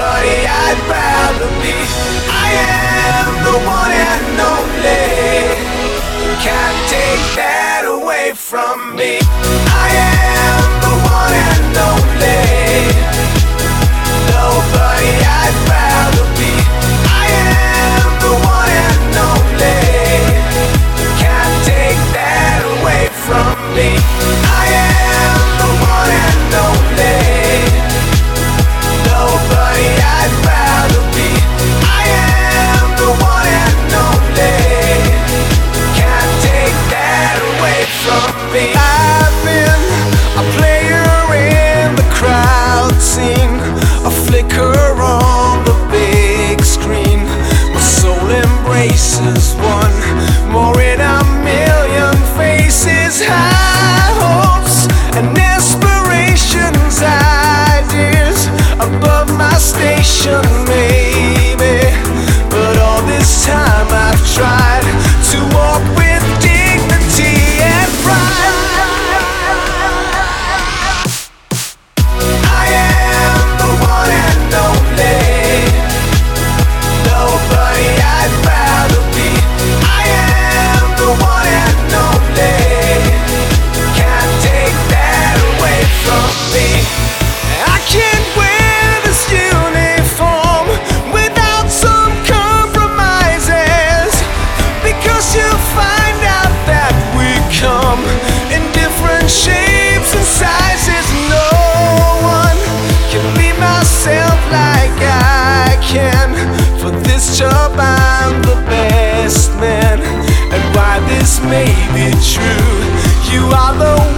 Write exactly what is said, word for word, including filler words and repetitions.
nobody I'd rather be. I am the one and only. Can't take that away from me. I am the one and only. Nobody I'd rather be. I am the one and only. Can't take that away from me. I am the one and only. Nobody I'd rather be. I am the one and only. Can't take that away from me. I've been a player in the crowd scene, a flicker on the big screen. My soul embraces one more in a million faces. High hopes and aspirations, ideas above my station, maybe. But all this time I've tried to walk with dignity and pride. I am the one and only. Nobody I'd rather be. I am the one and only. Can't take that away from me. I can't wear this uniform without some compromises, because you'll find out that we come in different shapes and sizes. No one can be myself like I can. For this job I'm the best man, and while this may be true, you are the